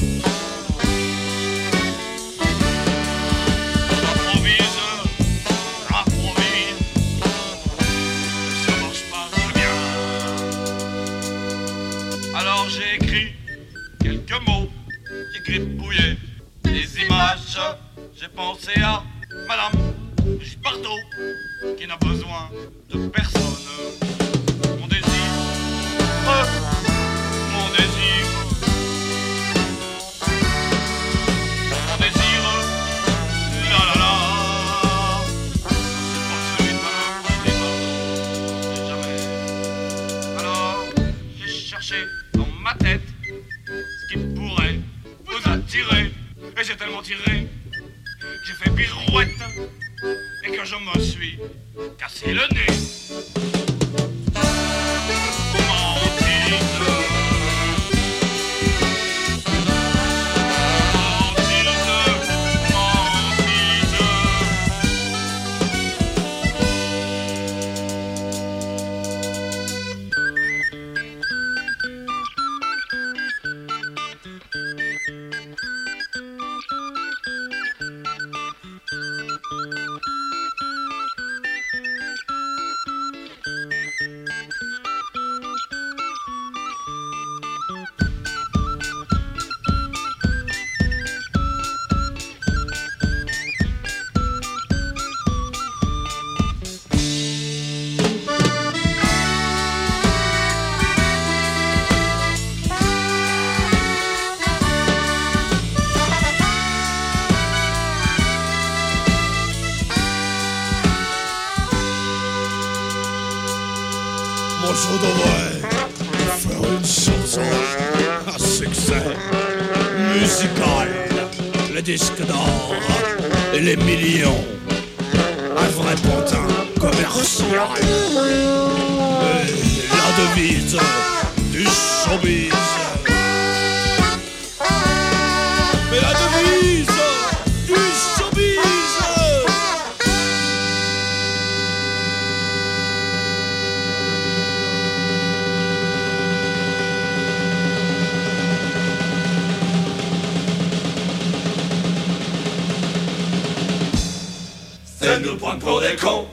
C: j'improvise, j'improvise, ça marche pas très bien. Alors j'ai écrit quelques mots qui gribouillaient des images. J'ai pensé à Madame Gisbardot, qui n'a besoin de personne. Mon désir, oh, mon désir, mon désir, la la la. C'est pas celui de Madame Gisbardot, jamais. Alors, j'ai cherché dans ma tête ce qui pourrait vous attirer, et j'ai tellement tiré. J'ai fait pirouette et que je me suis cassé le nez. Mentise,
U: je devrais faire une chanson à succès musical, les disques d'or et les millions, un vrai pantin commercial. Et la devise du showbiz, mais la devise du showbiz.
C: C'est nous prendre pour des cons.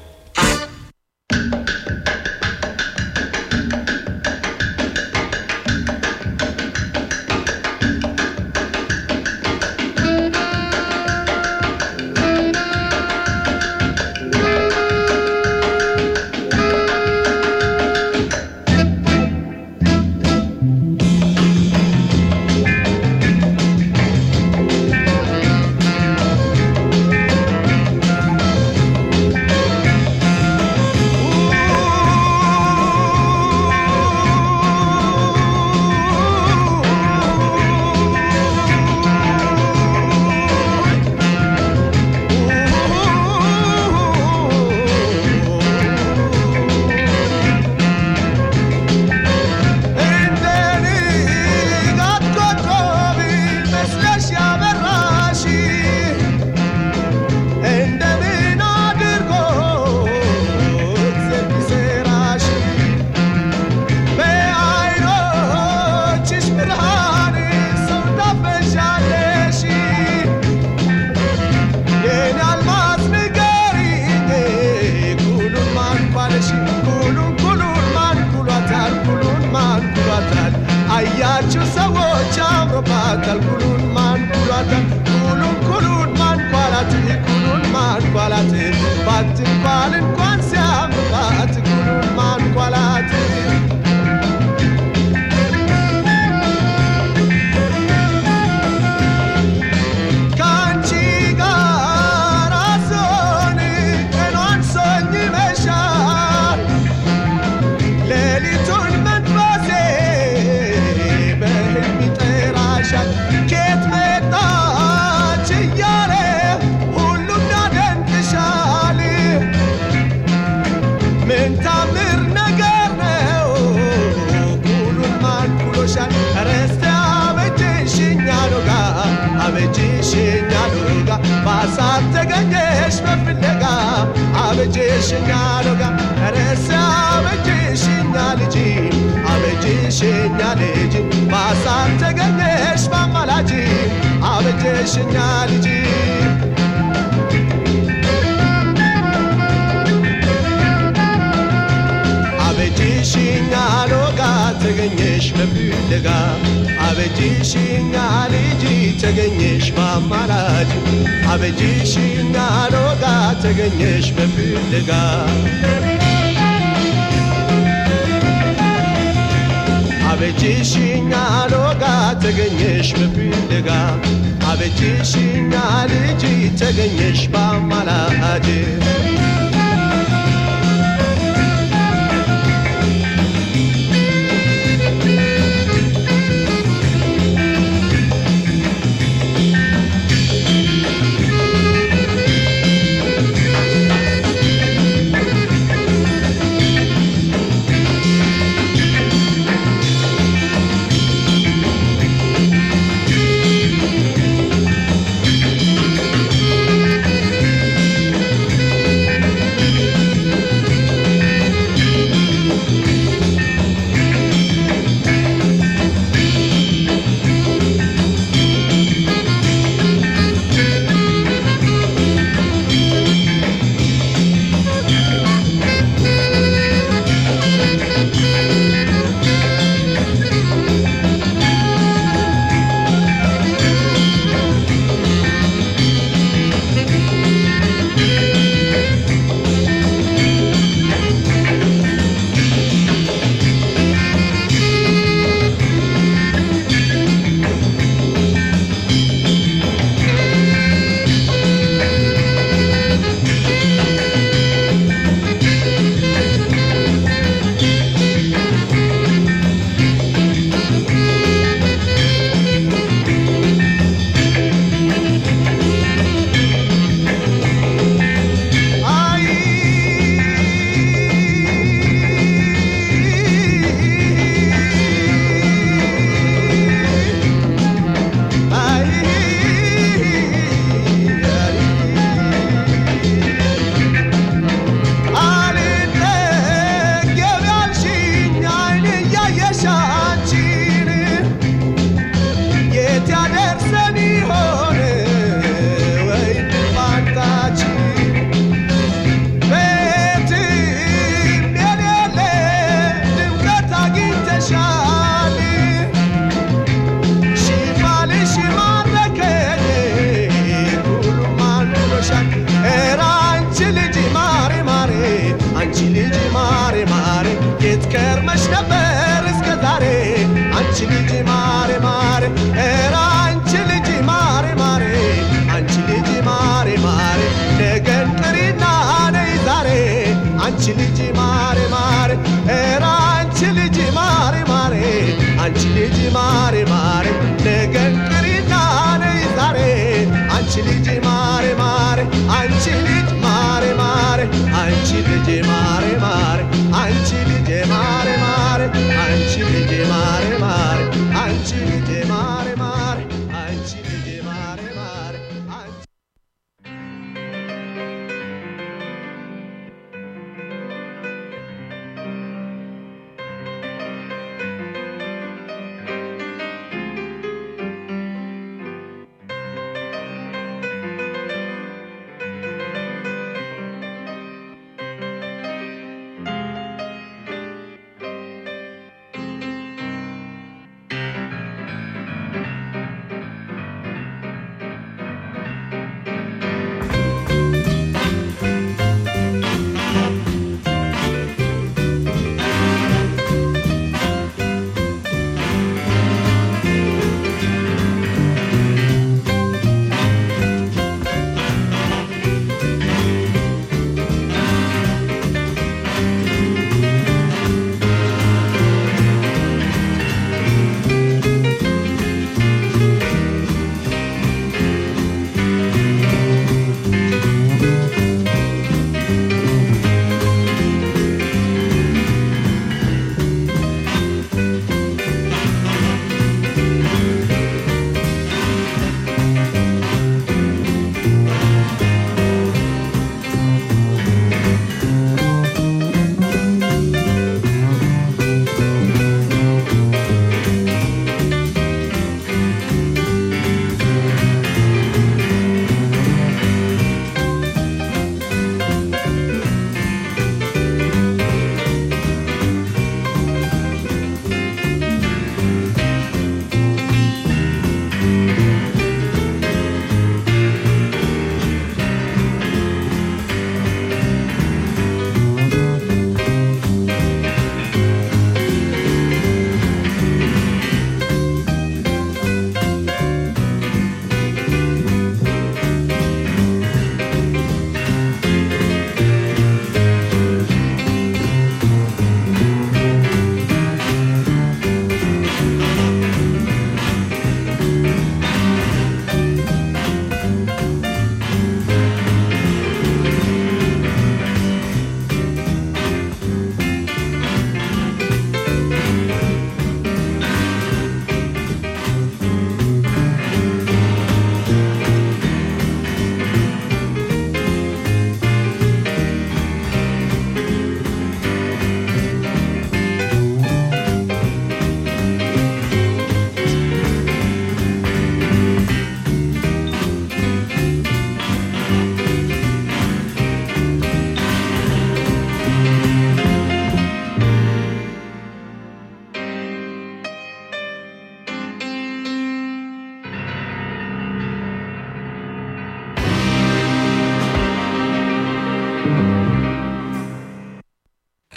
S: ምን ታምር ነገር ነው ኩሉን ማን ኩሎሻል ረስተ አበጀሽኛ ሎጋ አበጀሽኛ ሎጋ ባሳብ ተገኘሽ በፍለጋ አበጀሽኛ ሎጋ ረስተ አበጀሽኛ ልጅ አበጀሽኛ ልጅ ባሳብ ተገኘሽ ባማላጅ አበጀሽኛ ልጅ አበጀሽኛ ሎጋ ተገኘሽ በፍለጋ አበጀሽኛ ልጅ ተገኘሽ ባማላጅ አበጀሽኛ ሎጋ ተገኘሽ በፍለጋ አበጀሽኛ ሎጋ ተገኘሽ በፍለጋ አበጀሽኛ ልጅ ተገኘሽ ባማላጅ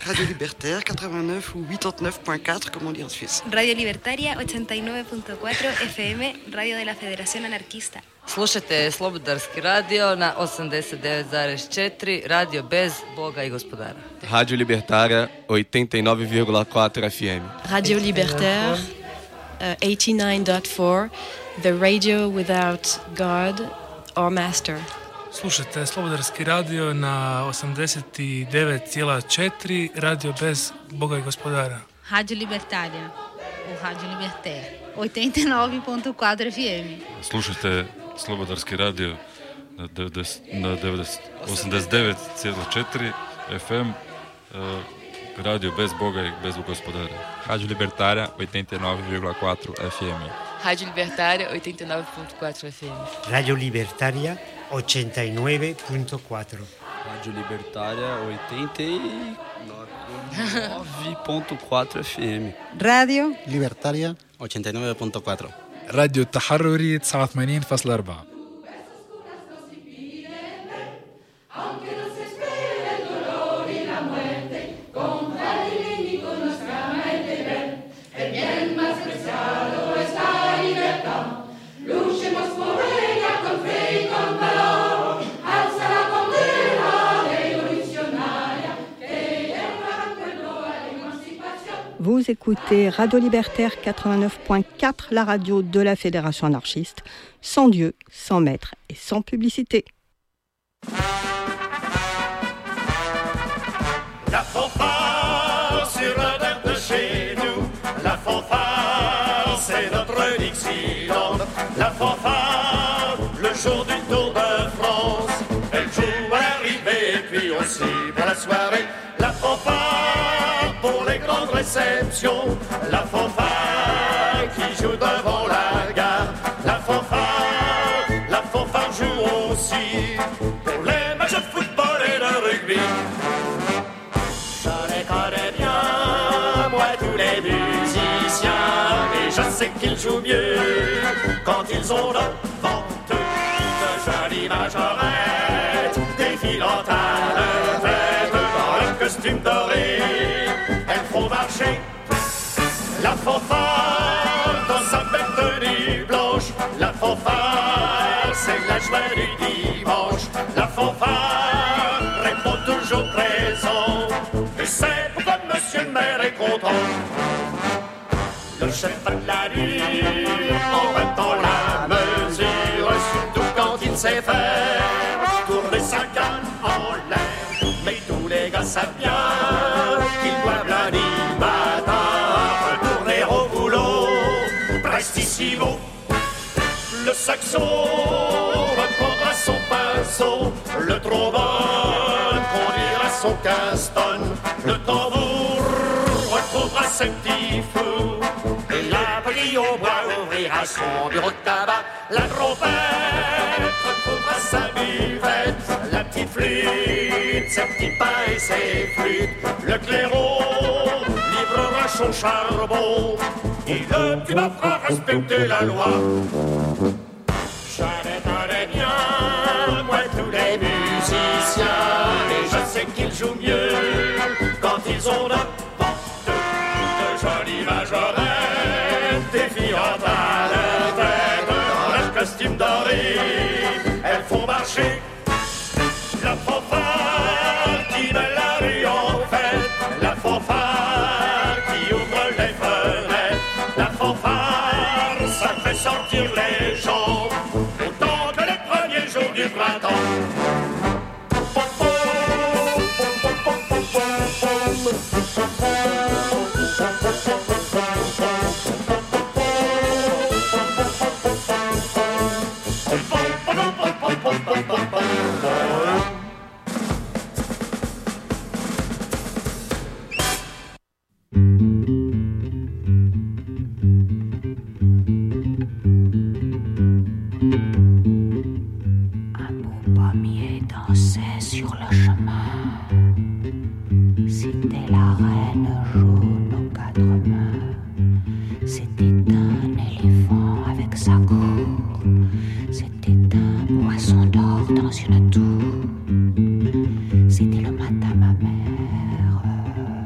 F: Radio Libertaire quatre-vingt-neuf ou quatre-vingt-neuf point quatre, comme on dit en Suisse.
G: Radio Libertaria ochenta y nueve punto cuatro F M, Radio de la Federación Anarquista.
H: Slušajte Slobodarski radio na osamdeset devet zarez četiri, radio bez Boga i gospodara.
I: Rádio Libertária oitenta e nove vírgula quatro F M.
J: Radio Libertaire uh, eighty-nine point four, the radio without God or master.
K: Slušajte Slobodarski radio na osamdeset devet zarez četiri, radio bez Boga i gospodara.
L: Radio Libertaria, ou Radio Libertaire, oitenta e nove ponto quatro F M.
M: Slušajte Slobodarski radio na, devedeset, na devedeset, osamdeset devet zarez četiri F M, uh, radio bez Boga i bez gospodara.
N: Rádio Libertária oitenta e nove vírgula quatro F M.
H: Rádio Libertária oitenta e nove ponto quatro F M.
O: Radio Libertaria ochenta y nueve punto cuatro.
B: Rádio Libertária oitenta e nove ponto quatro F M.
P: Radio Libertaria ochenta y nueve punto cuatro.
Q: راديو التحرري تسعة وثمانين فاصلة أربعة.
R: Vous écoutez Radio Libertaire quatre-vingt-neuf point quatre, la radio de la Fédération anarchiste, sans Dieu, sans maître et sans publicité.
U: La fanfare sur le verre de chez nous, la fanfare c'est notre Dixieland. La fanfare, le jour du Tour de France, elle joue à l'arrivée puis aussi pour la soirée. La fanfare pour les grandes réceptions, la fanfare qui joue devant la gare. La fanfare, la fanfare joue aussi pour les matchs de football et de rugby. Je les connais bien, moi tous les musiciens, et je sais qu'ils jouent mieux quand ils ont devant eux de jolies majorettes défilant à leur tête dans leur costume doré. Elles font marcher la fanfare dans sa belle tenue blanche. La fanfare, c'est la joie du dimanche. La fanfare répond toujours présent, et c'est pourquoi monsieur le maire est content. Le chef a de la nuit en battant la mesure, surtout quand il sait faire tourner sa canne en l'air. Mais tous les gars savent bien qu'ils doivent lundi matin retourner au boulot prestissimo. Le saxo reprendra son pinceau, le trombone conduira son caston, le tambour retrouvera ses petits fous, et la brille au bois ouvrira son bureau de tabac. La trompette retrouvera sa buvette, la petite flûte, ses petits pains et ses flûtes. Le clairon livrera son charbon, et le tuba fera respecter la loi. Je les connais bien, moi tous les musiciens, et je sais qu'ils jouent mieux quand ils ont devant eux de jolies majorettes défiant à leur tête dans leur costume doré. Elles font marcher la fanfare qui met la rue en fête, la fanfare qui ouvre les fenêtres, la fanfare ça fait sortir les gens autant que les premiers jours du printemps.
V: C'était le matin, ma mère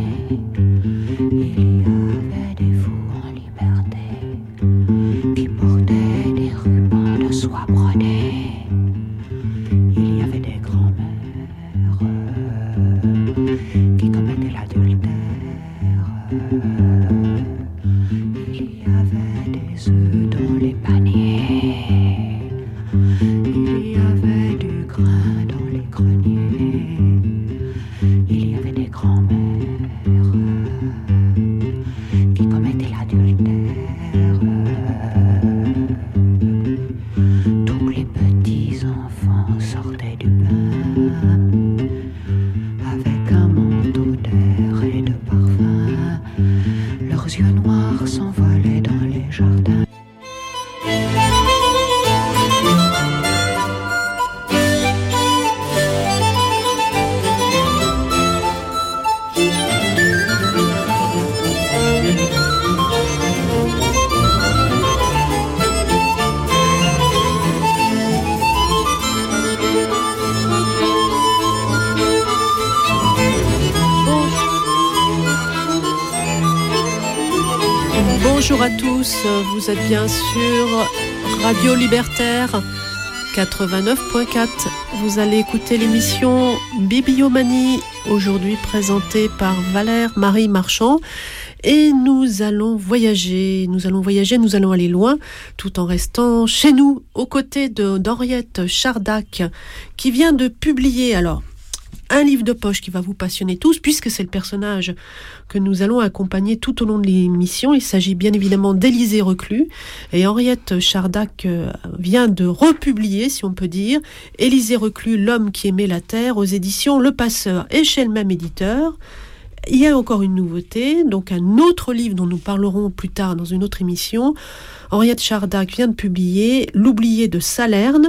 E: Bonjour à tous, vous êtes bien sur Radio Libertaire quatre-vingt-neuf point quatre. Vous allez écouter l'émission Bibliomanie, aujourd'hui présentée par Valère Marie Marchand. Et nous allons voyager, nous allons voyager, nous allons aller loin, tout en restant chez nous, aux côtés de, d'Henriette Chardac, qui vient de publier, alors, un livre de poche qui va vous passionner tous, puisque c'est le personnage que nous allons accompagner tout au long de l'émission. Il s'agit bien évidemment d'Élisée Reclus. Et Henriette Chardac vient de republier, si on peut dire, Élisée Reclus, L'homme qui aimait la terre, aux éditions Le Passeur, et chez le même éditeur. Il y a encore une nouveauté, donc un autre livre dont nous parlerons plus tard dans une autre émission. Henriette Chardac vient de publier L'oublié de Salerne,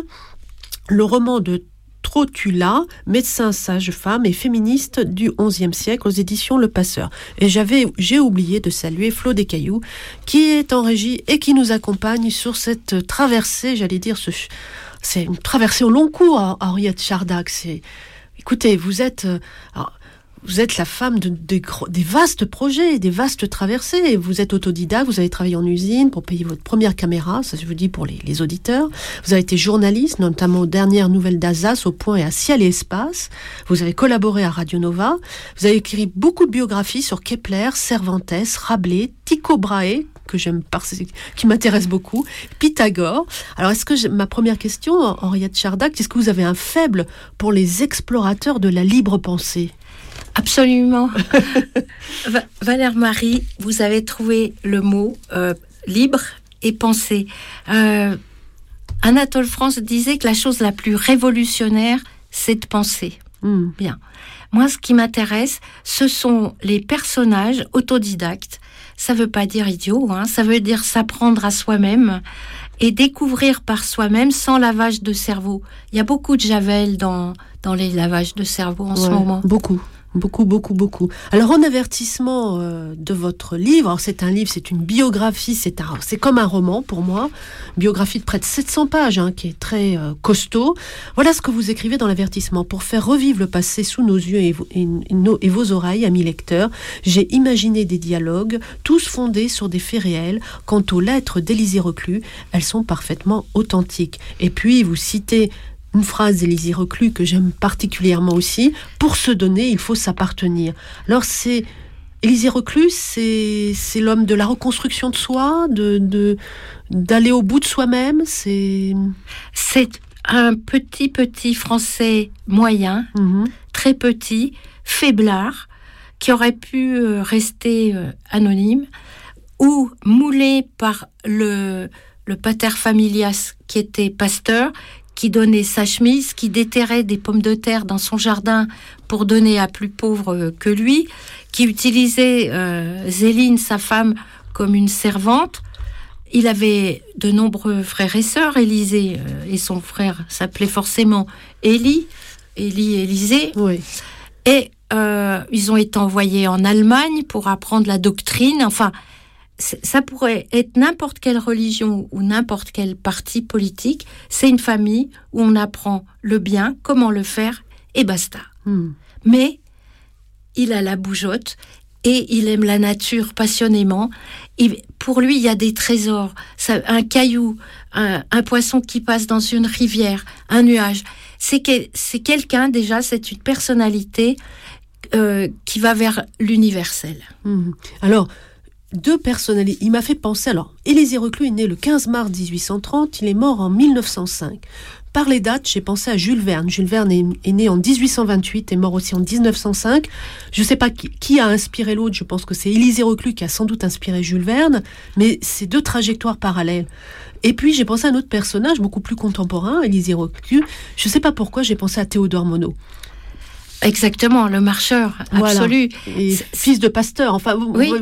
E: le roman de Trotula, médecin sage-femme et féministe du onzième siècle, aux éditions Le Passeur. Et j'avais, j'ai oublié de saluer Flo Descailloux, qui est en régie et qui nous accompagne sur cette traversée, j'allais dire, ce, c'est une traversée au long cours, Henriette Chardac. C'est, écoutez, vous êtes... Alors, vous êtes la femme de, de, des vastes projets, des vastes traversées. Vous êtes autodidacte, vous avez travaillé en usine pour payer votre première caméra, ça je vous dis pour les, les auditeurs. Vous avez été journaliste, notamment aux dernières nouvelles d'Alsace, Au Point et à Ciel et Espace. Vous avez collaboré à Radio Nova. Vous avez écrit beaucoup de biographies sur Kepler, Cervantes, Rabelais, Tycho Brahe, que j'aime, qui m'intéresse beaucoup, Pythagore. Alors, est-ce que j'ai, ma première question, Henriette Chardac, est-ce que vous avez un faible pour les explorateurs de la libre pensée ?
V: Absolument. Va- Valère Marie, vous avez trouvé le mot euh, libre et pensée. Euh, Anatole France disait que la chose la plus révolutionnaire, c'est de penser. Mmh. Bien. Moi, ce qui m'intéresse, ce sont les personnages autodidactes. Ça veut pas dire idiot, hein, ça veut dire s'apprendre à soi-même et découvrir par soi-même sans lavage de cerveau. Il y a beaucoup de javel dans, dans les lavages de cerveau en ouais, ce moment.
E: Beaucoup. Beaucoup, beaucoup, beaucoup. Alors, en avertissement euh, de votre livre, alors c'est un livre, c'est une biographie, c'est, un, c'est comme un roman pour moi, biographie de près de sept cents pages, hein, qui est très euh, costaud. Voilà ce que vous écrivez dans l'avertissement. Pour faire revivre le passé sous nos yeux et, vo- et, et, nos, et vos oreilles, amis lecteurs, j'ai imaginé des dialogues, tous fondés sur des faits réels. Quant aux lettres d'Élisée Reclus, elles sont parfaitement authentiques. Et puis, vous citez une phrase d'Élisée Reclus que j'aime particulièrement aussi, pour se donner, il faut s'appartenir. Alors c'est Élisée Reclus, c'est c'est l'homme de la reconstruction de soi, de de d'aller au bout de soi-même. C'est
V: c'est un petit petit Français moyen, mmh. très petit, faiblard, qui aurait pu rester anonyme ou moulé par le le pater familias qui était pasteur, qui donnait sa chemise, qui déterrait des pommes de terre dans son jardin pour donner à plus pauvre que lui, qui utilisait euh, Zéline, sa femme, comme une servante. Il avait de nombreux frères et sœurs. Élisée euh, et son frère s'appelaient forcément Élie, Élie, Élisée.
E: Oui.
V: Et euh, ils ont été envoyés en Allemagne pour apprendre la doctrine. Enfin, ça pourrait être n'importe quelle religion ou n'importe quel parti politique. C'est une famille où on apprend le bien, comment le faire, et basta. Mm. Mais il a la bougeotte et il aime la nature passionnément. Et pour lui, il y a des trésors. Ça, un caillou, un, un poisson qui passe dans une rivière, un nuage. C'est, que, c'est quelqu'un, déjà, c'est une personnalité euh, qui va vers l'universel.
E: Mmh. Alors, deux personnalités. Il m'a fait penser... Alors, Élisée Reclus est né le quinze mars dix-huit cent trente, il est mort en mille neuf cent cinq. Par les dates, j'ai pensé à Jules Verne. Jules Verne est, est né en dix-huit cent vingt-huit et mort aussi en dix-neuf cent cinq. Je ne sais pas qui, qui a inspiré l'autre, je pense que c'est Élisée Reclus qui a sans doute inspiré Jules Verne, mais c'est deux trajectoires parallèles. Et puis j'ai pensé à un autre personnage beaucoup plus contemporain, Élisée Reclus. Je ne sais pas pourquoi j'ai pensé à Théodore Monod.
V: Exactement, le marcheur absolu.
E: Voilà. Et fils de pasteur. Enfin, vous,
V: oui.
E: vous